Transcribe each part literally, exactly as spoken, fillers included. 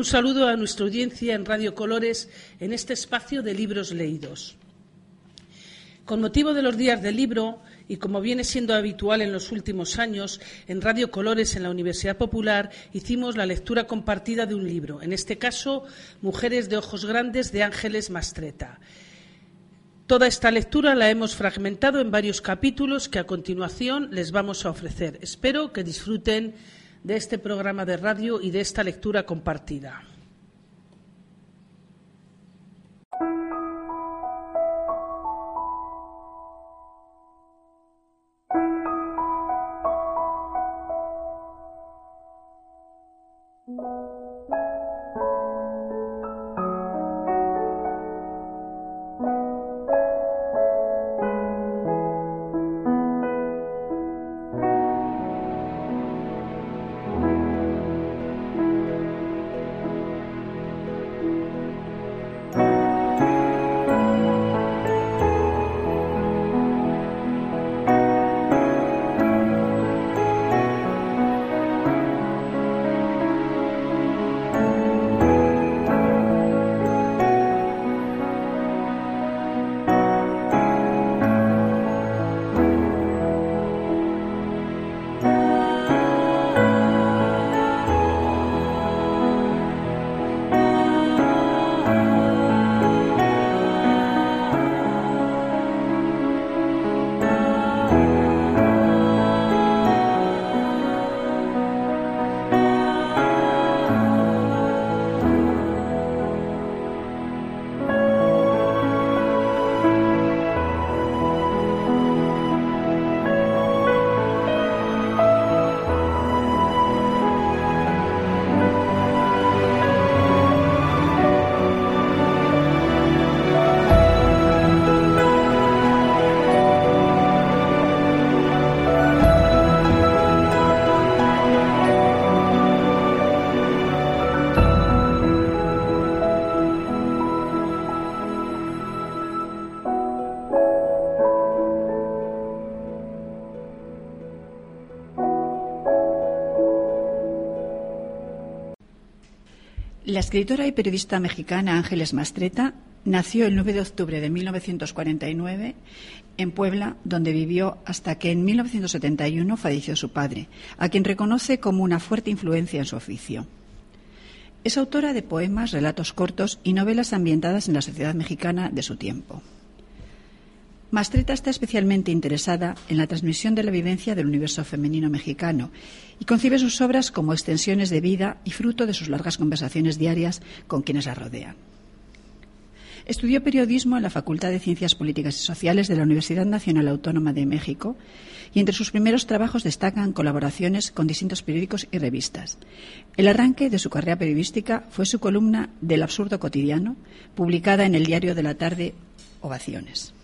Un saludo a nuestra audiencia en Radio Colores en este espacio de libros leídos. Con motivo de los días del libro, y como viene siendo habitual en los últimos años, en Radio Colores, en la Universidad Popular, hicimos la lectura compartida de un libro, en este caso, Mujeres de ojos grandes, de Ángeles Mastretta. Toda esta lectura la hemos fragmentado en varios capítulos que a continuación les vamos a ofrecer. Espero que disfruten de este programa de radio y de esta lectura compartida. La escritora y periodista mexicana Ángeles Mastretta nació el nueve de octubre de mil novecientos cuarenta y nueve en Puebla, donde vivió hasta que en mil novecientos setenta y uno falleció su padre, a quien reconoce como una fuerte influencia en su oficio. Es autora de poemas, relatos cortos y novelas ambientadas en la sociedad mexicana de su tiempo. Mastretta está especialmente interesada en la transmisión de la vivencia del universo femenino mexicano y concibe sus obras como extensiones de vida y fruto de sus largas conversaciones diarias con quienes la rodean. Estudió periodismo en la Facultad de Ciencias Políticas y Sociales de la Universidad Nacional Autónoma de México y entre sus primeros trabajos destacan colaboraciones con distintos periódicos y revistas. El arranque de su carrera periodística fue su columna del Absurdo Cotidiano, publicada en el diario de la tarde Ovaciones.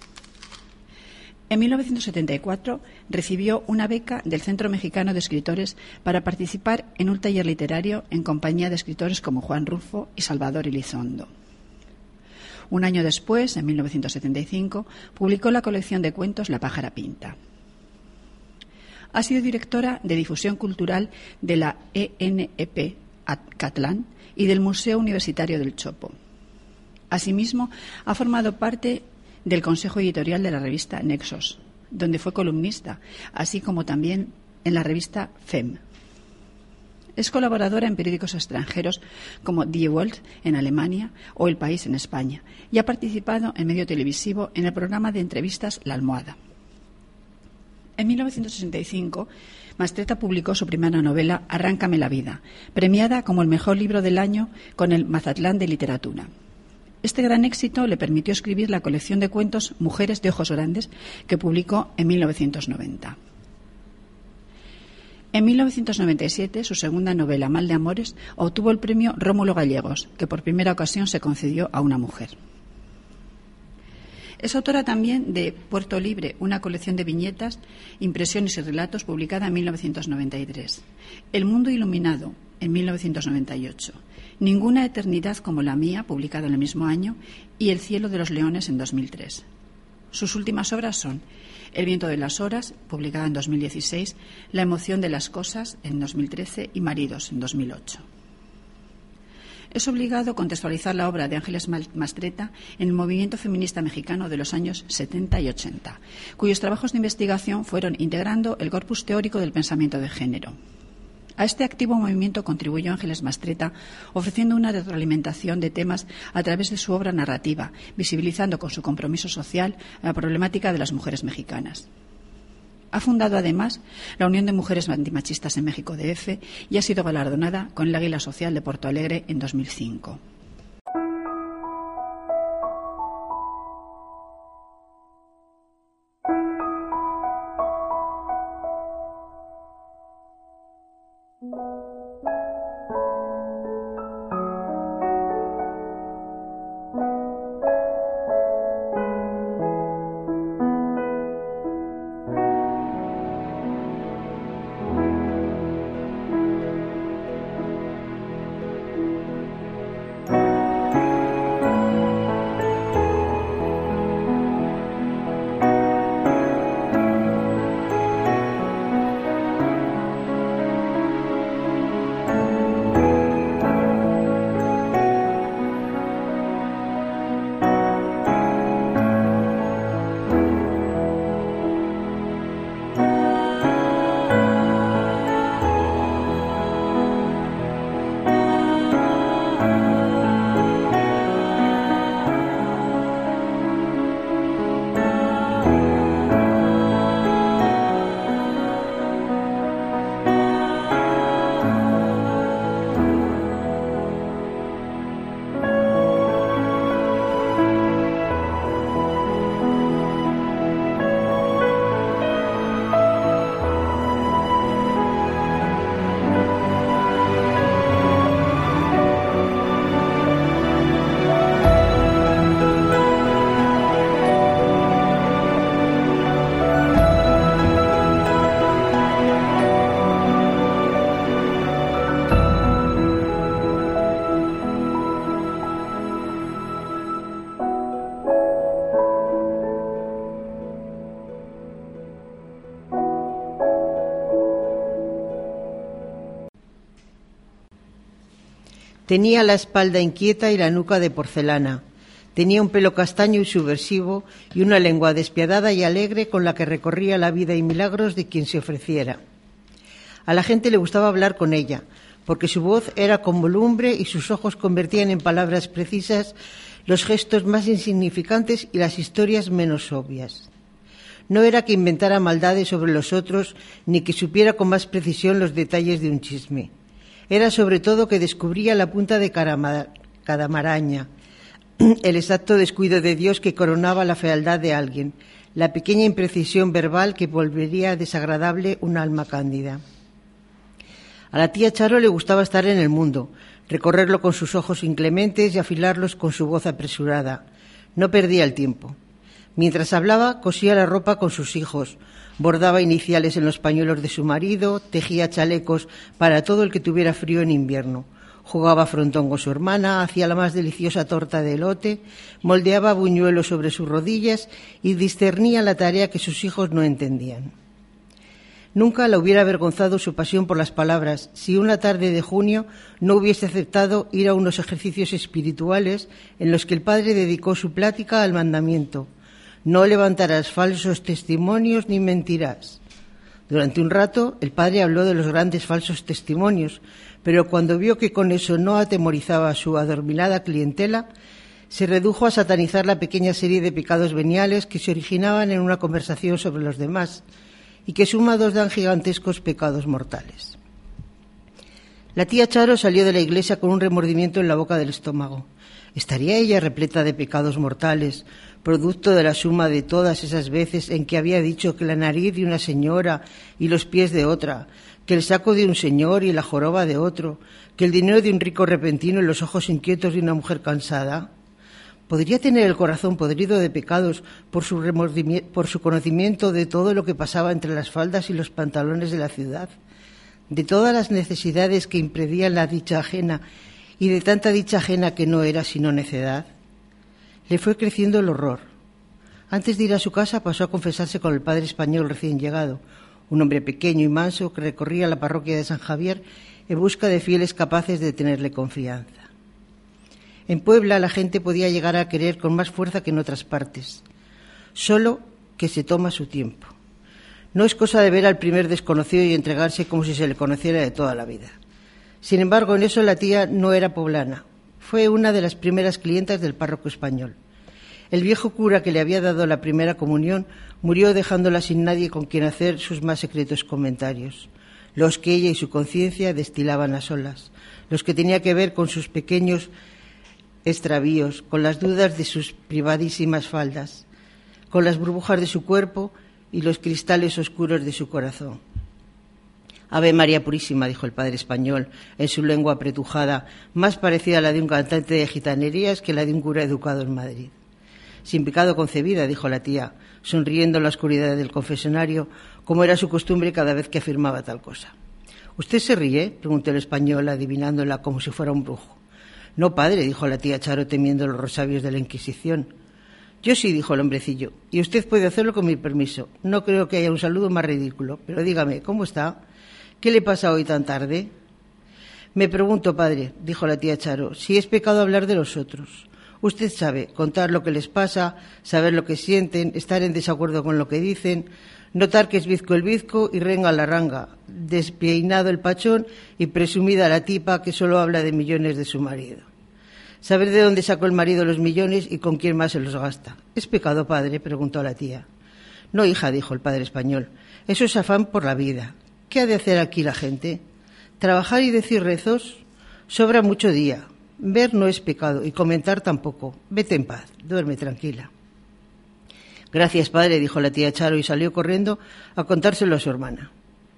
En mil novecientos setenta y cuatro recibió una beca del Centro Mexicano de Escritores para participar en un taller literario en compañía de escritores como Juan Rulfo y Salvador Elizondo. Un año después, en mil novecientos setenta y cinco, publicó la colección de cuentos La pájara pinta. Ha sido directora de difusión cultural de la E N E P Acatlán y del Museo Universitario del Chopo. Asimismo, ha formado parte del Consejo Editorial de la revista Nexos, donde fue columnista, así como también en la revista F E M. Es colaboradora en periódicos extranjeros como Die Welt en Alemania o El País en España y ha participado en medio televisivo en el programa de entrevistas La Almohada. En mil novecientos sesenta y cinco, Mastretta publicó su primera novela Arráncame la vida, premiada como el mejor libro del año con el Mazatlán de Literatura. Este gran éxito le permitió escribir la colección de cuentos Mujeres de ojos grandes, que publicó en mil novecientos noventa. En mil novecientos noventa y siete, su segunda novela, Mal de amores, obtuvo el premio Rómulo Gallegos, que por primera ocasión se concedió a una mujer. Es autora también de Puerto Libre, una colección de viñetas, impresiones y relatos, publicada en mil novecientos noventa y tres. El mundo iluminado, en mil novecientos noventa y ocho. Ninguna eternidad como la mía, publicada en el mismo año, y El cielo de los leones en dos mil tres. Sus últimas obras son El viento de las horas, publicada en dos mil dieciséis, La emoción de las cosas en dos mil trece y Maridos en dos mil ocho. es obligado contextualizar la obra de Ángeles Mastretta en el movimiento feminista mexicano de los años setenta y ochenta, cuyos trabajos de investigación fueron integrando el corpus teórico del pensamiento de género. A este activo movimiento contribuyó Ángeles Mastretta, ofreciendo una retroalimentación de temas a través de su obra narrativa, visibilizando con su compromiso social la problemática de las mujeres mexicanas. Ha fundado, además, la Unión de Mujeres Antimachistas en México D F y ha sido galardonada con el Águila Social de Porto Alegre en dos mil cinco. Tenía la espalda inquieta y la nuca de porcelana. Tenía un pelo castaño y subversivo y una lengua despiadada y alegre con la que recorría la vida y milagros de quien se ofreciera. A la gente le gustaba hablar con ella, porque su voz era como lumbre y sus ojos convertían en palabras precisas los gestos más insignificantes y las historias menos obvias. No era que inventara maldades sobre los otros ni que supiera con más precisión los detalles de un chisme. Era sobre todo que descubría la punta de cada maraña, el exacto descuido de Dios que coronaba la fealdad de alguien, la pequeña imprecisión verbal que volvería desagradable un alma cándida. A la tía Charo le gustaba estar en el mundo, recorrerlo con sus ojos inclementes y afilarlos con su voz apresurada. No perdía el tiempo. Mientras hablaba, cosía la ropa con sus hijos, bordaba iniciales en los pañuelos de su marido, tejía chalecos para todo el que tuviera frío en invierno, jugaba frontón con su hermana, hacía la más deliciosa torta de elote, moldeaba buñuelos sobre sus rodillas y discernía la tarea que sus hijos no entendían. Nunca la hubiera avergonzado su pasión por las palabras si una tarde de junio no hubiese aceptado ir a unos ejercicios espirituales en los que el padre dedicó su plática al mandamiento: no levantarás falsos testimonios ni mentirás. Durante un rato el padre habló de los grandes falsos testimonios, pero cuando vio que con eso no atemorizaba a su adormilada clientela, se redujo a satanizar la pequeña serie de pecados veniales que se originaban en una conversación sobre los demás y que sumados dan gigantescos pecados mortales. La tía Charo salió de la iglesia con un remordimiento en la boca del estómago. ¿Estaría ella repleta de pecados mortales, producto de la suma de todas esas veces en que había dicho que la nariz de una señora y los pies de otra, que el saco de un señor y la joroba de otro, que el dinero de un rico repentino y los ojos inquietos de una mujer cansada? ¿Podría tener el corazón podrido de pecados por su remordimiento, por su conocimiento de todo lo que pasaba entre las faldas y los pantalones de la ciudad, de todas las necesidades que impedían la dicha ajena y de tanta dicha ajena que no era sino necedad? Le fue creciendo el horror. Antes de ir a su casa pasó a confesarse con el padre español recién llegado, un hombre pequeño y manso que recorría la parroquia de San Javier en busca de fieles capaces de tenerle confianza. En Puebla la gente podía llegar a querer con más fuerza que en otras partes, solo que se toma su tiempo. No es cosa de ver al primer desconocido y entregarse como si se le conociera de toda la vida. Sin embargo, en eso la tía no era poblana. Fue una de las primeras clientas del párroco español. El viejo cura que le había dado la primera comunión murió dejándola sin nadie con quien hacer sus más secretos comentarios, los que ella y su conciencia destilaban a solas, los que tenía que ver con sus pequeños extravíos, con las dudas de sus privadísimas faldas, con las burbujas de su cuerpo y los cristales oscuros de su corazón. Ave María Purísima, dijo el padre español, en su lengua apretujada, más parecida a la de un cantante de gitanerías que la de un cura educado en Madrid. Sin pecado concebida, dijo la tía, sonriendo en la oscuridad del confesionario, como era su costumbre cada vez que afirmaba tal cosa. ¿Usted se ríe?, preguntó el español, adivinándola como si fuera un brujo. No, padre, dijo la tía Charo, temiendo los rosabios de la Inquisición. Yo sí, dijo el hombrecillo, y usted puede hacerlo con mi permiso. No creo que haya un saludo más ridículo, pero dígame, ¿cómo está? ¿Qué le pasa hoy tan tarde? Me pregunto, padre, dijo la tía Charo, si es pecado hablar de los otros. Usted sabe, contar lo que les pasa, saber lo que sienten, estar en desacuerdo con lo que dicen, notar que es bizco el bizco y renga la ranga, despeinado el pachón y presumida la tipa que solo habla de millones de su marido. Saber de dónde sacó el marido los millones y con quién más se los gasta. ¿Es pecado, padre?, preguntó la tía. No, hija, dijo el padre español, eso es afán por la vida. ¿Qué ha de hacer aquí la gente? ¿Trabajar y decir rezos? Sobra mucho día. Ver no es pecado y comentar tampoco. Vete en paz, duerme tranquila. Gracias, padre, dijo la tía Charo y salió corriendo a contárselo a su hermana.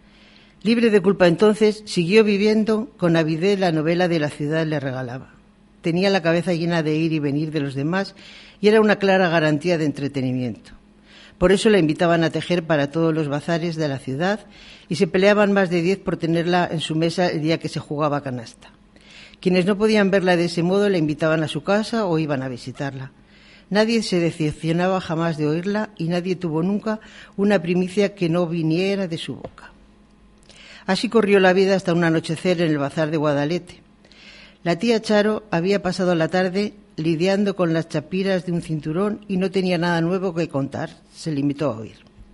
Libre de culpa entonces, siguió viviendo con avidez la novela de la ciudad le regalaba. Tenía la cabeza llena de ir y venir de los demás y era una clara garantía de entretenimiento. Por eso la invitaban a tejer para todos los bazares de la ciudad y se peleaban más de diez por tenerla en su mesa el día que se jugaba canasta. Quienes no podían verla de ese modo la invitaban a su casa o iban a visitarla. Nadie se decepcionaba jamás de oírla y nadie tuvo nunca una primicia que no viniera de su boca. Así corrió la vida hasta un anochecer en el bazar de Guadalete. La tía Charo había pasado la tarde lidiando con las chapiras de un cinturón y no tenía nada nuevo que contar. Se limitó a oír.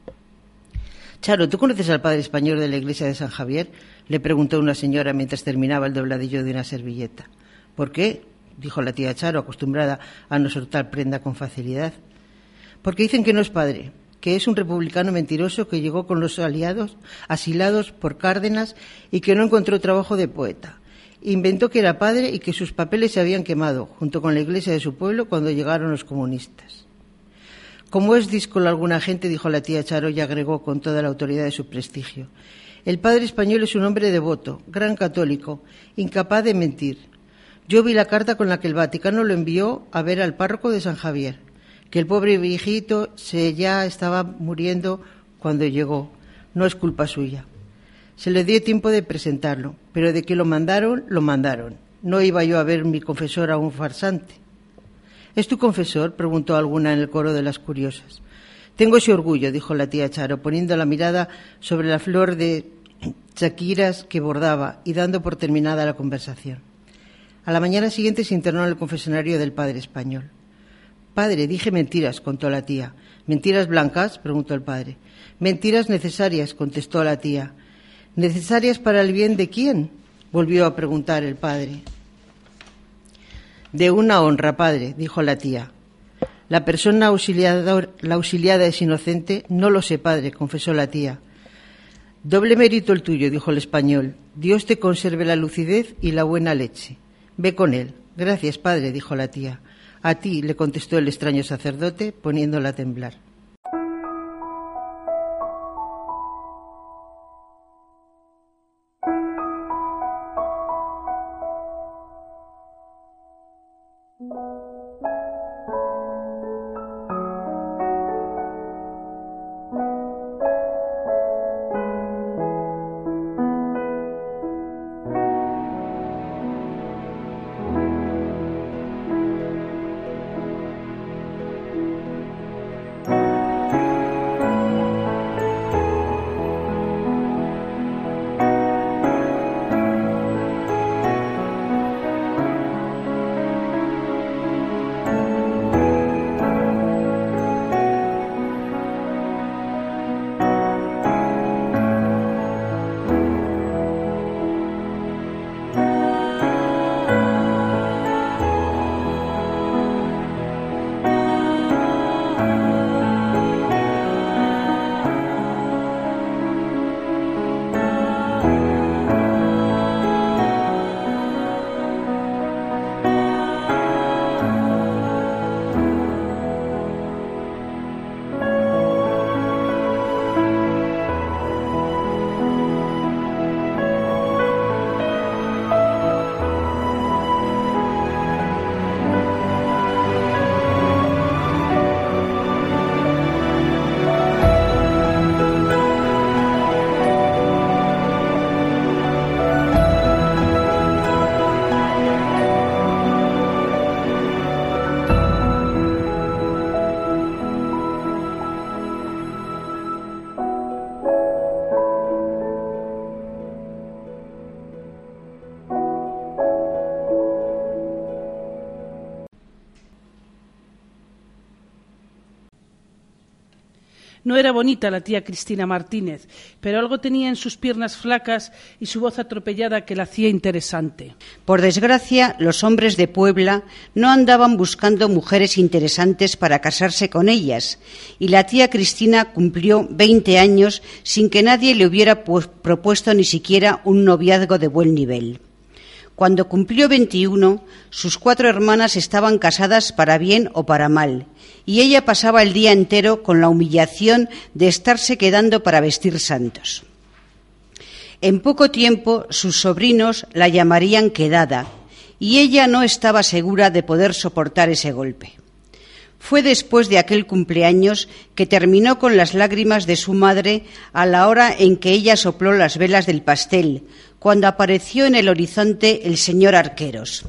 Charo, ¿tú conoces al padre español de la iglesia de San Javier?, le preguntó una señora mientras terminaba el dobladillo de una servilleta. ¿Por qué?, dijo la tía Charo, acostumbrada a no soltar prenda con facilidad. Porque dicen que no es padre, que es un republicano mentiroso que llegó con los aliados, asilados por Cárdenas y que no encontró trabajo de poeta. Inventó que era padre y que sus papeles se habían quemado, junto con la iglesia de su pueblo, cuando llegaron los comunistas. Como es díscolo alguna gente, dijo la tía Charo y agregó con toda la autoridad de su prestigio. El padre español es un hombre devoto, gran católico, incapaz de mentir. Yo vi la carta con la que el Vaticano lo envió a ver al párroco de San Javier, que el pobre viejito se ya estaba muriendo cuando llegó. No es culpa suya. Se le dio tiempo de presentarlo, pero de que lo mandaron, lo mandaron. No iba yo a ver mi confesor a un farsante. ¿Es tu confesor?, preguntó alguna en el coro de las curiosas. Tengo ese orgullo, dijo la tía Charo, poniendo la mirada sobre la flor de chaquiras que bordaba y dando por terminada la conversación. A la mañana siguiente se internó en el confesionario del padre español. Padre, dije mentiras, contó la tía. ¿Mentiras blancas?, preguntó el padre. Mentiras necesarias, contestó la tía. ¿Necesarias para el bien de quién?, volvió a preguntar el padre. De una honra, padre, dijo la tía. La persona auxiliada, la auxiliada es inocente. No lo sé, padre, confesó la tía. Doble mérito el tuyo, dijo el español. Dios te conserve la lucidez y la buena leche. Ve con él. Gracias, padre, dijo la tía. A ti, le contestó el extraño sacerdote, poniéndola a temblar. No era bonita la tía Cristina Martínez, pero algo tenía en sus piernas flacas y su voz atropellada que la hacía interesante. Por desgracia, los hombres de Puebla no andaban buscando mujeres interesantes para casarse con ellas, y la tía Cristina cumplió veinte años sin que nadie le hubiera pu- propuesto ni siquiera un noviazgo de buen nivel. Cuando cumplió veintiuno, sus cuatro hermanas estaban casadas para bien o para mal, y ella pasaba el día entero con la humillación de estarse quedando para vestir santos. En poco tiempo, sus sobrinos la llamarían quedada, y ella no estaba segura de poder soportar ese golpe. Fue después de aquel cumpleaños que terminó con las lágrimas de su madre a la hora en que ella sopló las velas del pastel, cuando apareció en el horizonte el señor Arqueros.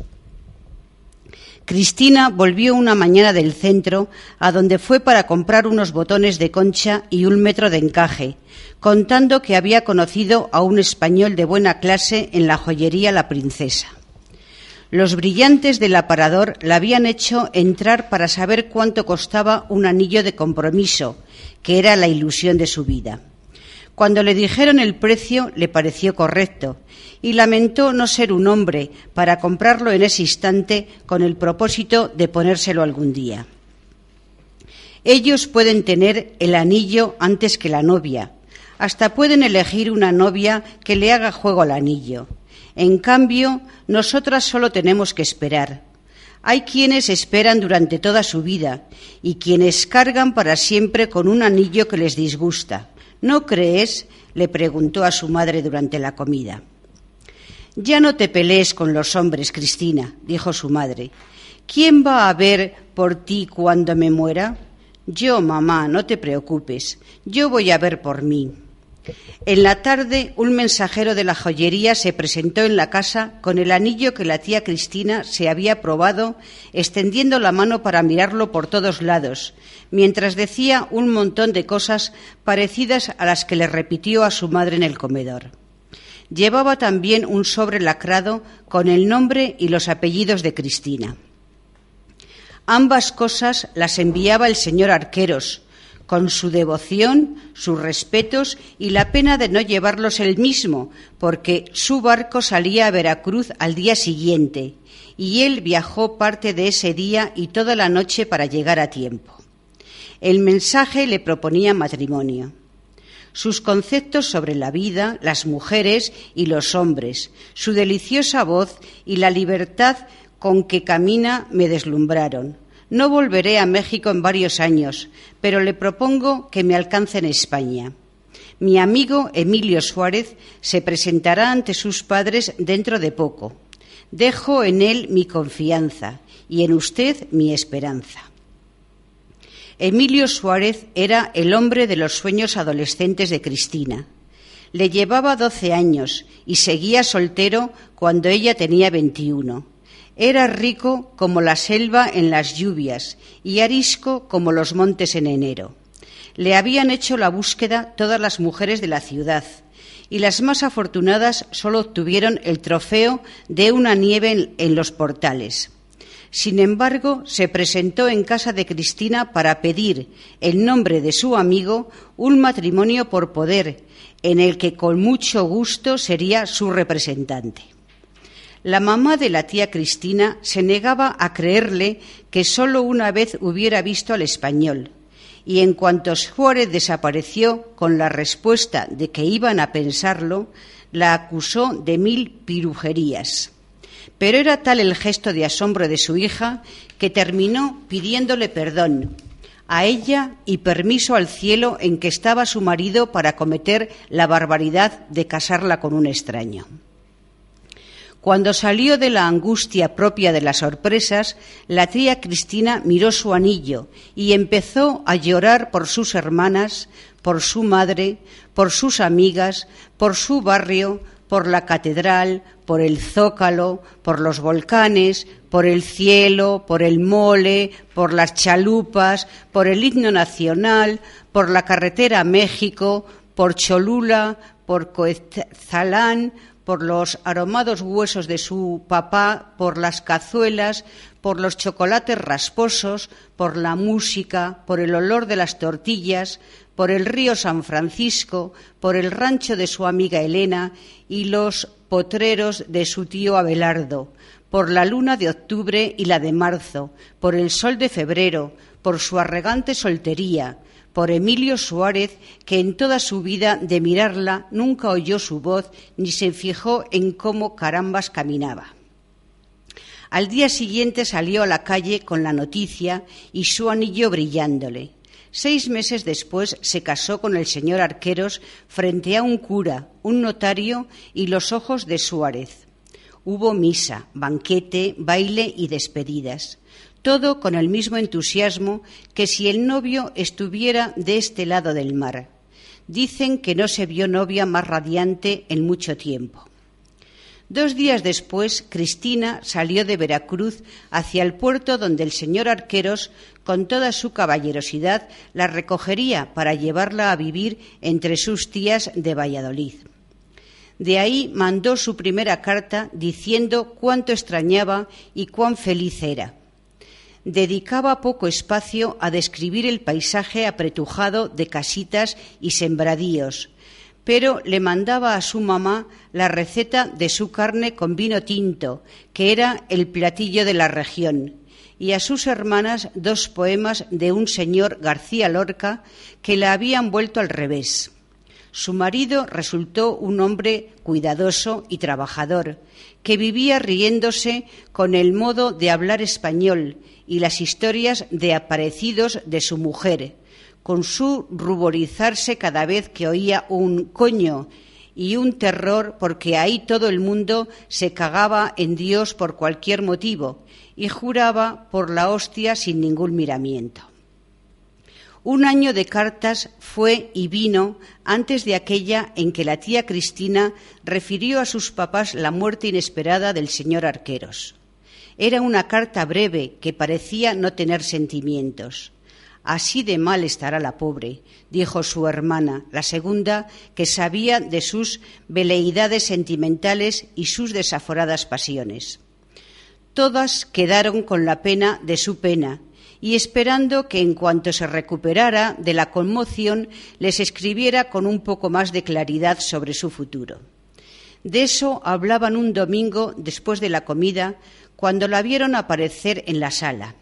Cristina volvió una mañana del centro, a donde fue para comprar unos botones de concha y un metro de encaje, contando que había conocido a un español de buena clase en la joyería La Princesa. Los brillantes del aparador la habían hecho entrar para saber cuánto costaba un anillo de compromiso, que era la ilusión de su vida. Cuando le dijeron el precio, le pareció correcto y lamentó no ser un hombre para comprarlo en ese instante con el propósito de ponérselo algún día. Ellos pueden tener el anillo antes que la novia, hasta pueden elegir una novia que le haga juego al anillo. En cambio, nosotras solo tenemos que esperar. Hay quienes esperan durante toda su vida y quienes cargan para siempre con un anillo que les disgusta. ¿No crees?, le preguntó a su madre durante la comida. Ya no te pelees con los hombres, Cristina, dijo su madre. ¿Quién va a ver por ti cuando me muera? Yo, mamá, no te preocupes. Yo voy a ver por mí. En la tarde, un mensajero de la joyería se presentó en la casa con el anillo que la tía Cristina se había probado, extendiendo la mano para mirarlo por todos lados, mientras decía un montón de cosas parecidas a las que le repitió a su madre en el comedor. Llevaba también un sobre lacrado con el nombre y los apellidos de Cristina. Ambas cosas las enviaba el señor Arqueros, con su devoción, sus respetos y la pena de no llevarlos él mismo, porque su barco salía a Veracruz al día siguiente, y él viajó parte de ese día y toda la noche para llegar a tiempo. El mensaje le proponía matrimonio. Sus conceptos sobre la vida, las mujeres y los hombres, su deliciosa voz y la libertad con que camina me deslumbraron. No volveré a México en varios años, pero le propongo que me alcance en España. Mi amigo Emilio Suárez se presentará ante sus padres dentro de poco. Dejo en él mi confianza y en usted mi esperanza. Emilio Suárez era el hombre de los sueños adolescentes de Cristina. Le llevaba doce años y seguía soltero cuando ella tenía veintiuno. Era rico como la selva en las lluvias y arisco como los montes en enero. Le habían hecho la búsqueda todas las mujeres de la ciudad y las más afortunadas solo obtuvieron el trofeo de una nieve en, en los portales. Sin embargo, se presentó en casa de Cristina para pedir, en nombre de su amigo, un matrimonio por poder, en el que con mucho gusto sería su representante. La mamá de la tía Cristina se negaba a creerle que solo una vez hubiera visto al español, y en cuanto Suárez desapareció con la respuesta de que iban a pensarlo, la acusó de mil pirujerías. Pero era tal el gesto de asombro de su hija que terminó pidiéndole perdón a ella y permiso al cielo en que estaba su marido para cometer la barbaridad de casarla con un extraño. Cuando salió de la angustia propia de las sorpresas, la tía Cristina miró su anillo y empezó a llorar por sus hermanas, por su madre, por sus amigas, por su barrio, por la catedral, por el Zócalo, por los volcanes, por el cielo, por el mole, por las chalupas, por el himno nacional, por la carretera a México, por Cholula, por Coetzalán, por los aromados huesos de su papá, por las cazuelas, por los chocolates rasposos, por la música, por el olor de las tortillas, por el río San Francisco, por el rancho de su amiga Elena y los potreros de su tío Abelardo, por la luna de octubre y la de marzo, por el sol de febrero, por su arrogante soltería, por Emilio Suárez, que en toda su vida de mirarla nunca oyó su voz ni se fijó en cómo carambas caminaba. Al día siguiente salió a la calle con la noticia y su anillo brillándole. Seis meses después se casó con el señor Arqueros frente a un cura, un notario y los ojos de Suárez. Hubo misa, banquete, baile y despedidas. Todo con el mismo entusiasmo que si el novio estuviera de este lado del mar. Dicen que no se vio novia más radiante en mucho tiempo. Dos días después, Cristina salió de Veracruz hacia el puerto donde el señor Arqueros, con toda su caballerosidad, la recogería para llevarla a vivir entre sus tías de Valladolid. De ahí mandó su primera carta diciendo cuánto extrañaba y cuán feliz era. Dedicaba poco espacio a describir el paisaje apretujado de casitas y sembradíos, pero le mandaba a su mamá la receta de su carne con vino tinto, que era el platillo de la región, y a sus hermanas dos poemas de un señor García Lorca que la habían vuelto al revés. Su marido resultó un hombre cuidadoso y trabajador, que vivía riéndose con el modo de hablar español y las historias de aparecidos de su mujer, con su ruborizarse cada vez que oía un coño y un terror porque ahí todo el mundo se cagaba en Dios por cualquier motivo y juraba por la hostia sin ningún miramiento. Un año de cartas fue y vino antes de aquella en que la tía Cristina refirió a sus papás la muerte inesperada del señor Arqueros. Era una carta breve que parecía no tener sentimientos. Así de mal estará la pobre, dijo su hermana, la segunda, que sabía de sus veleidades sentimentales y sus desaforadas pasiones. Todas quedaron con la pena de su pena y esperando que en cuanto se recuperara de la conmoción les escribiera con un poco más de claridad sobre su futuro. De eso hablaban un domingo después de la comida, cuando la vieron aparecer en la sala.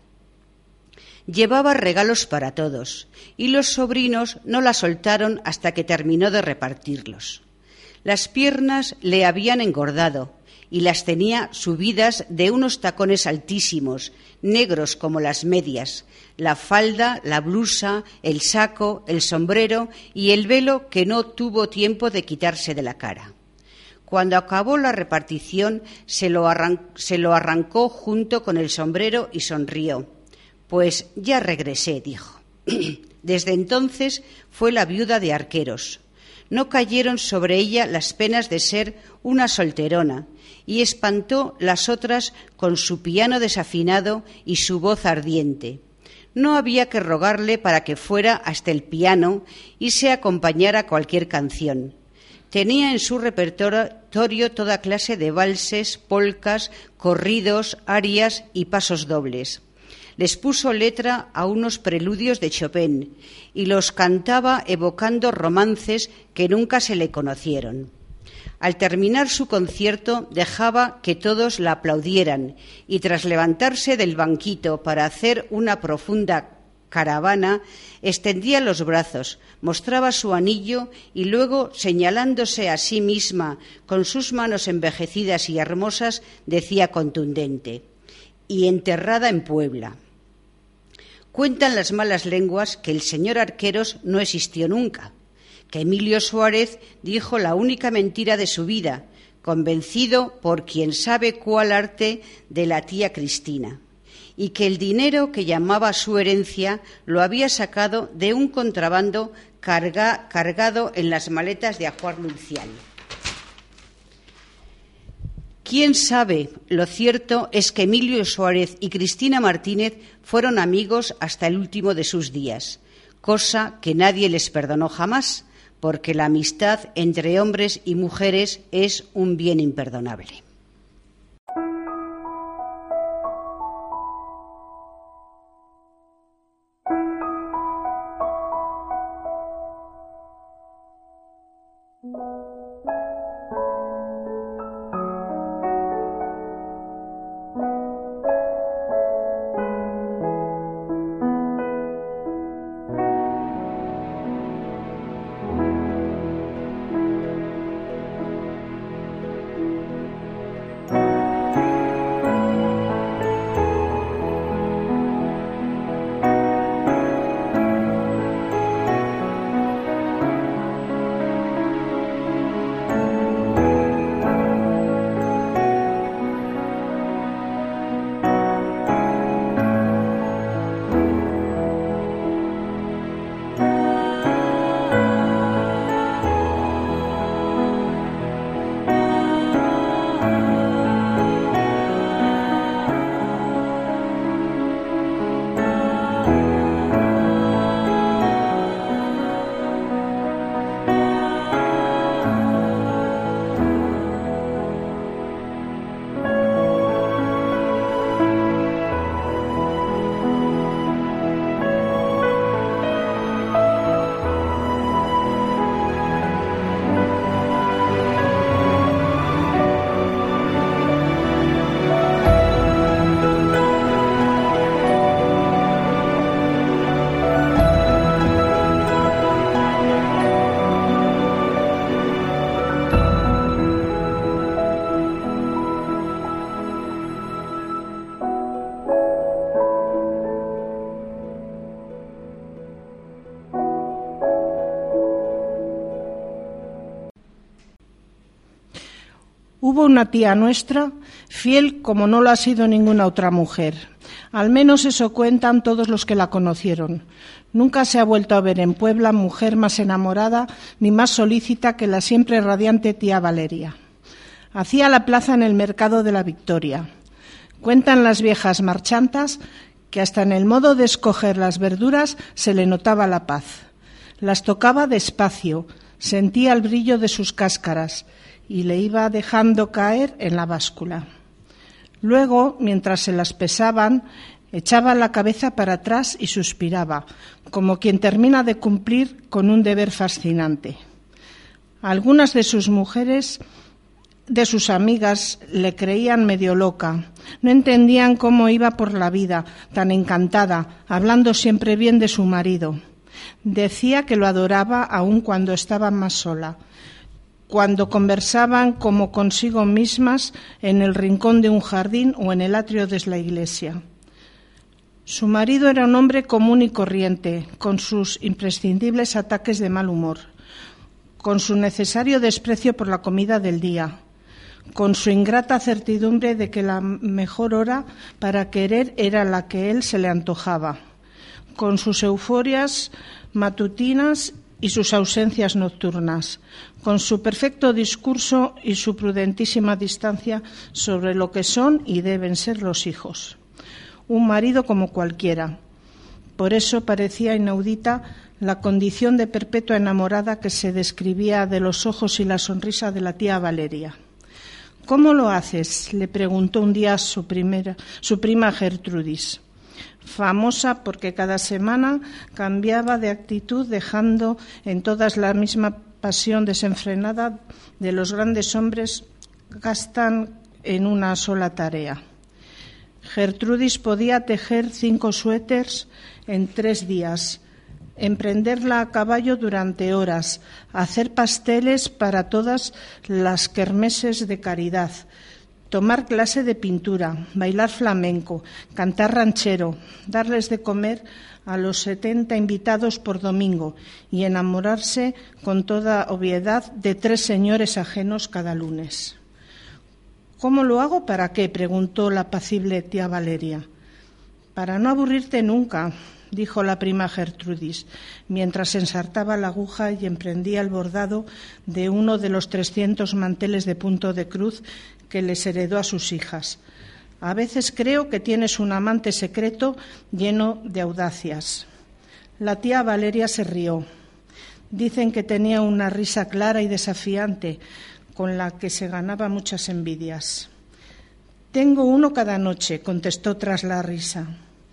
Llevaba regalos para todos, y los sobrinos no la soltaron hasta que terminó de repartirlos. Las piernas le habían engordado, y las tenía subidas de unos tacones altísimos, negros como las medias, la falda, la blusa, el saco, el sombrero y el velo que no tuvo tiempo de quitarse de la cara. Cuando acabó la repartición, se lo, arran- se lo arrancó junto con el sombrero y sonrió. Pues ya regresé, dijo. Desde entonces fue la viuda de Arqueros. No cayeron sobre ella las penas de ser una solterona y espantó las otras con su piano desafinado y su voz ardiente. No había que rogarle para que fuera hasta el piano y se acompañara cualquier canción. Tenía en su repertorio toda clase de valses, polcas, corridos, arias y pasos dobles. Les puso letra a unos preludios de Chopin y los cantaba evocando romances que nunca se le conocieron. Al terminar su concierto dejaba que todos la aplaudieran y tras levantarse del banquito para hacer una profunda caravana, extendía los brazos, mostraba su anillo y luego, señalándose a sí misma con sus manos envejecidas y hermosas, decía contundente: y enterrada en Puebla. Cuentan las malas lenguas que el señor Arqueros no existió nunca, que Emilio Suárez dijo la única mentira de su vida, convencido por quien sabe cuál arte de la tía Cristina, y que el dinero que llamaba su herencia lo había sacado de un contrabando carga, cargado en las maletas de Ajuar Luciano. ¿Quién sabe? Lo cierto es que Emilio Suárez y Cristina Martínez fueron amigos hasta el último de sus días, cosa que nadie les perdonó jamás, porque la amistad entre hombres y mujeres es un bien imperdonable. Hubo una tía nuestra, fiel como no lo ha sido ninguna otra mujer. Al menos eso cuentan todos los que la conocieron. Nunca se ha vuelto a ver en Puebla mujer más enamorada ni más solícita que la siempre radiante tía Valeria. Hacía la plaza en el mercado de la Victoria. Cuentan las viejas marchantas que hasta en el modo de escoger las verduras se le notaba la paz. Las tocaba despacio, sentía el brillo de sus cáscaras y le iba dejando caer en la báscula. Luego, mientras se las pesaban, echaba la cabeza para atrás y suspiraba, como quien termina de cumplir con un deber fascinante. Algunas de sus mujeres, de sus amigas, le creían medio loca. No entendían cómo iba por la vida, tan encantada, hablando siempre bien de su marido. Decía que lo adoraba aun cuando estaba más sola, cuando conversaban como consigo mismas en el rincón de un jardín o en el atrio de la iglesia. Su marido era un hombre común y corriente, con sus imprescindibles ataques de mal humor, con su necesario desprecio por la comida del día, con su ingrata certidumbre de que la mejor hora para querer era la que él se le antojaba, con sus euforias matutinas y sus ausencias nocturnas, con su perfecto discurso y su prudentísima distancia sobre lo que son y deben ser los hijos. Un marido como cualquiera. Por eso parecía inaudita la condición de perpetua enamorada que se describía de los ojos y la sonrisa de la tía Valeria. ¿Cómo lo haces?, le preguntó un día su, primera, su prima Gertrudis, famosa porque cada semana cambiaba de actitud, dejando en todas la misma pasión desenfrenada de los grandes hombres gastan en una sola tarea. Gertrudis podía tejer cinco suéteres en tres días, emprenderla a caballo durante horas, hacer pasteles para todas las kermeses de caridad, tomar clase de pintura, bailar flamenco, cantar ranchero, darles de comer a los setenta invitados por domingo y enamorarse con toda obviedad de tres señores ajenos cada lunes. ¿Cómo lo hago? ¿Para qué?, preguntó la apacible tía Valeria. Para no aburrirte nunca, dijo la prima Gertrudis, mientras ensartaba la aguja y emprendía el bordado de uno de los trescientos manteles de punto de cruz que les heredó a sus hijas. A veces creo que tienes un amante secreto lleno de audacias. La tía Valeria se rió. Dicen que tenía una risa clara y desafiante, con la que se ganaba muchas envidias. «Tengo uno cada noche», contestó tras la risa.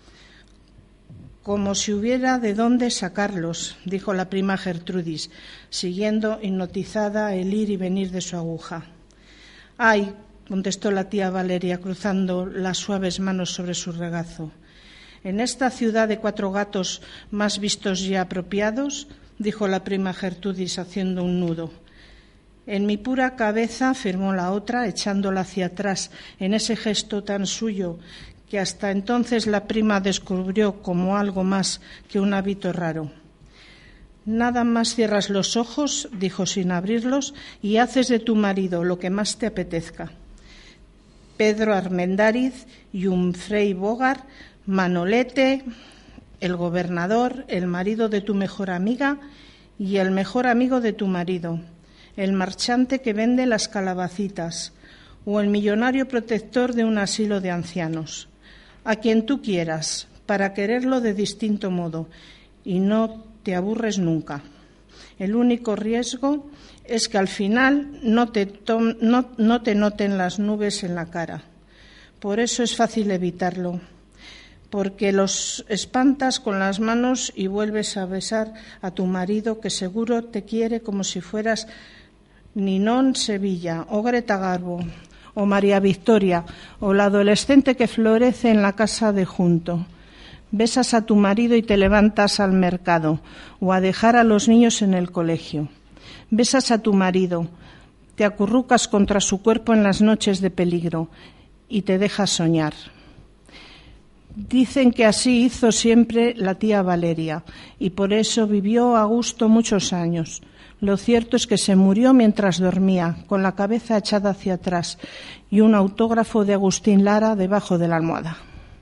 «Como si hubiera de dónde sacarlos», dijo la prima Gertrudis, siguiendo hipnotizada el ir y venir de su aguja. «Ay», contestó la tía Valeria, cruzando las suaves manos sobre su regazo. «En esta ciudad de cuatro gatos más vistos y apropiados», dijo la prima Gertrudis haciendo un nudo. «En mi pura cabeza», afirmó la otra, echándola hacia atrás en ese gesto tan suyo que hasta entonces la prima descubrió como algo más que un hábito raro. «Nada más cierras los ojos», dijo sin abrirlos, «y haces de tu marido lo que más te apetezca. Pedro Armendáriz, Humphrey Bogart, Manolete, el gobernador, el marido de tu mejor amiga y el mejor amigo de tu marido, el marchante que vende las calabacitas o el millonario protector de un asilo de ancianos. A quien tú quieras, para quererlo de distinto modo, y no te aburres nunca. El único riesgo es que al final no te, to- no, no te noten las nubes en la cara. Por eso es fácil evitarlo, porque los espantas con las manos y vuelves a besar a tu marido, que seguro te quiere como si fueras Ninón Sevilla o Greta Garbo o María Victoria o la adolescente que florece en la casa de junto. Besas a tu marido y te levantas al mercado o a dejar a los niños en el colegio. Besas a tu marido, te acurrucas contra su cuerpo en las noches de peligro y te dejas soñar. Dicen que así hizo siempre la tía Valeria y por eso vivió a gusto muchos años. Lo cierto es que se murió mientras dormía, con la cabeza echada hacia atrás y un autógrafo de Agustín Lara debajo de la almohada.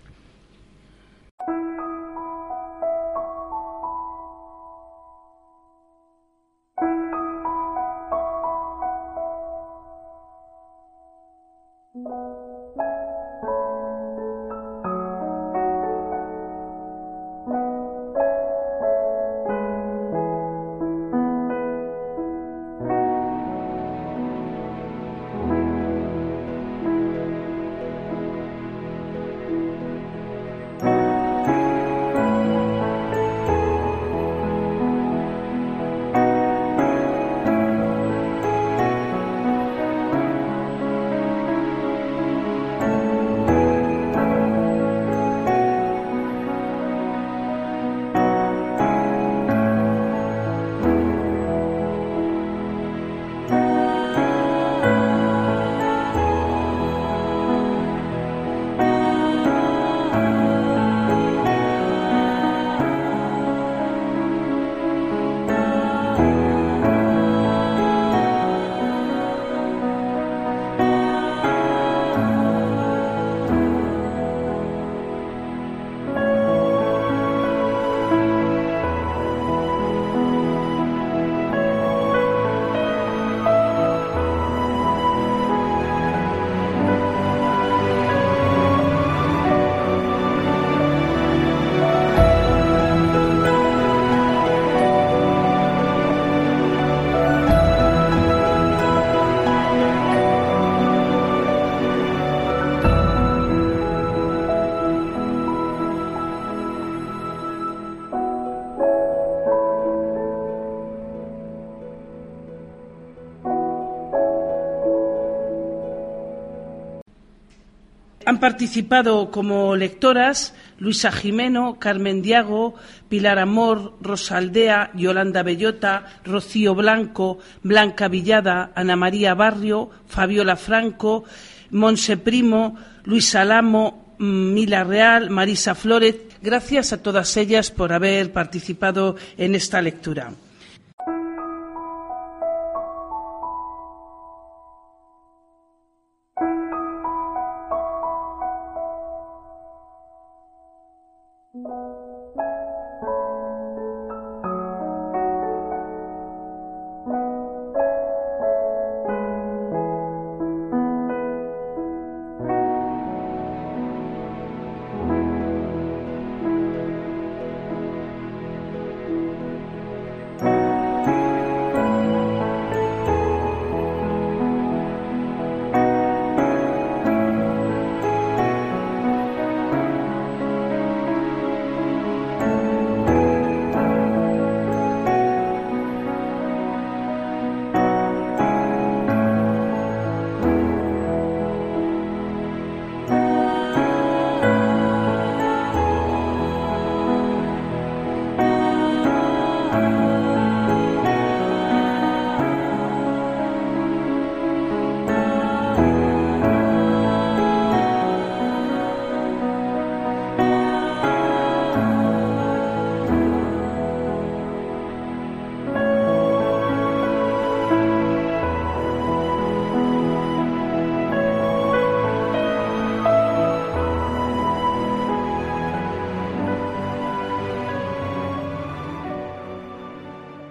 Han participado como lectoras Luisa Jimeno, Carmen Diago, Pilar Amor, Rosa Aldea, Yolanda Bellota, Rocío Blanco, Blanca Villada, Ana María Barrio, Fabiola Franco, Monse Primo, Luisa Lamo, Mila Real, Marisa Flórez. Gracias a todas ellas por haber participado en esta lectura.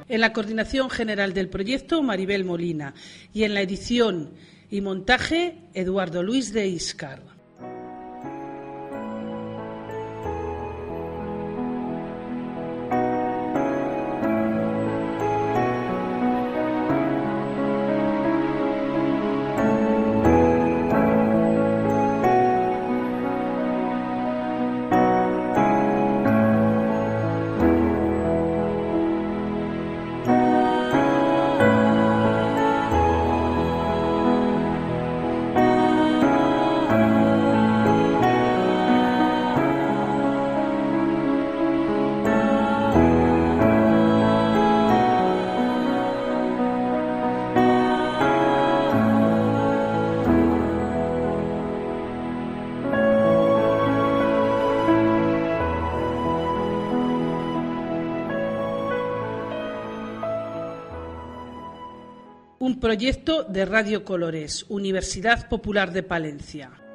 En la coordinación general del proyecto, Maribel Molina. Y en la edición y montaje, Eduardo Luis de Iscar. Un proyecto de Radio Colores, Universidad Popular de Palencia.